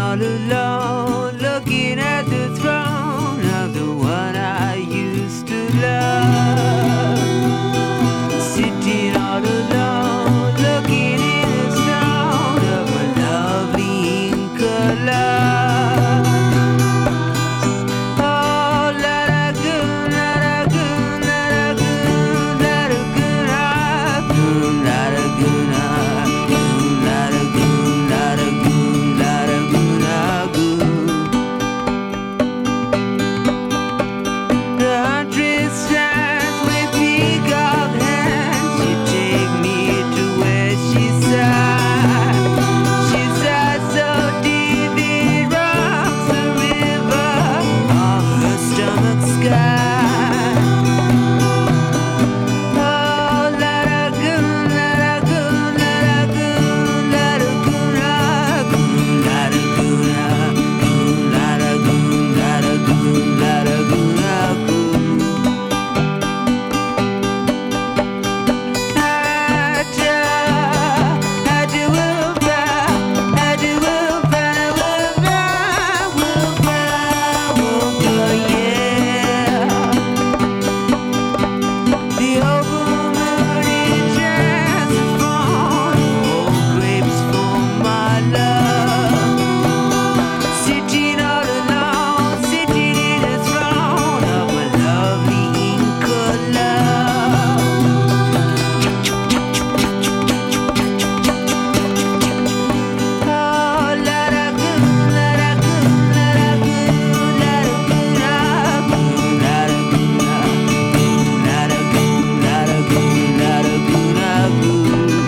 all alone, looking at the throne of the one I used to love. Sitting all alone, looking in the stone of a lovely Inca love. Oh, la da goon, la da goon, la da goon, la da goon, ah, goon, la da goon, ah, goon, la da goon, la da goon, la da goon, ah, goon. The huntress stands with peacock hands. She take me to where she sat. She sat so deep it rocks the river of her stomach sky. Oh, la da goon, la da goon, la da goon, la da goon, ah, goon, la da goon, ah, goon, la da goon, la da goon, la da goon, ah, goon. Sitting all alone, sitting in a throne of a lovely Inca love. Oh, la da goon, la da goon, la da goon, la da goon, ah, goon, la da goon, ah, goon, la da goon, la da goon, la da goon, ah, goon.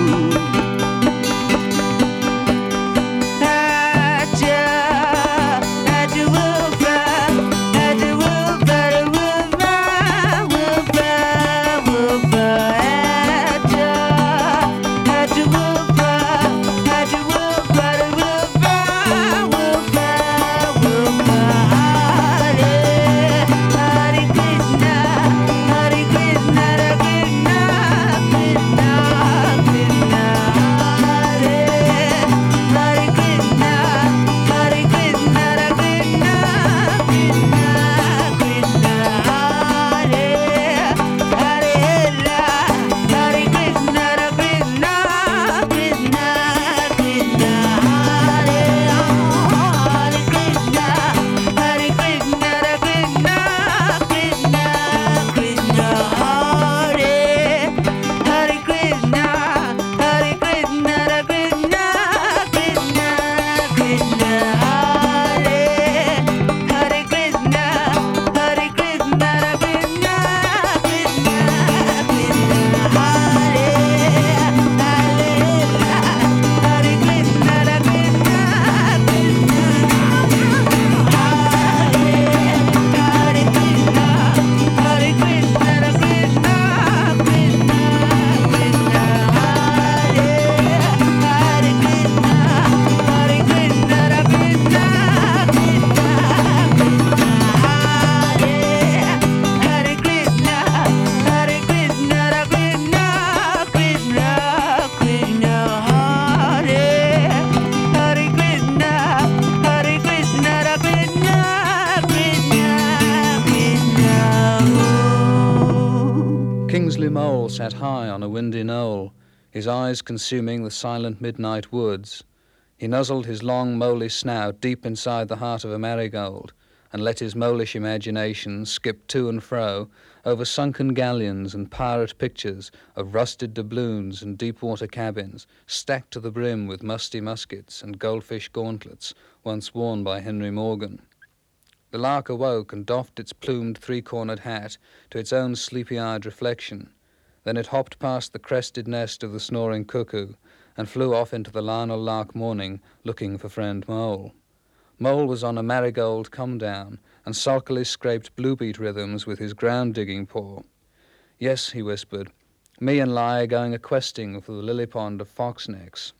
Kingsley Mole sat high on a windy knoll, his eyes consuming the silent midnight woods. He nuzzled his long moly snout deep inside the heart of a marigold, and let his molish imagination skip to and fro over sunken galleons and pirate pictures of rusted doubloons and deep-water cabins, stacked to the brim with musty muskets and goldfish gauntlets once worn by Henry Morgan. The lark awoke and doffed its plumed three-cornered hat to its own sleepy-eyed reflection. Then it hopped past the crested nest of the snoring cuckoo and flew off into the Lionel Lark morning, looking for friend Mole. Mole was on a marigold come-down and sulkily scraped bluebeat rhythms with his ground-digging paw. "Yes," he whispered, "me and Li are going a-questing for the lily pond of foxnecks.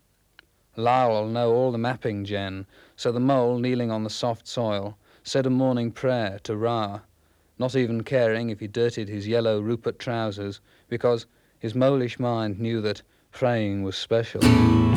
Li'll know all the mapping, Jen." So the Mole, kneeling on the soft soil, said a morning prayer to Ra, not even caring if he dirtied his yellow Rupert trousers, because his molish mind knew that praying was special.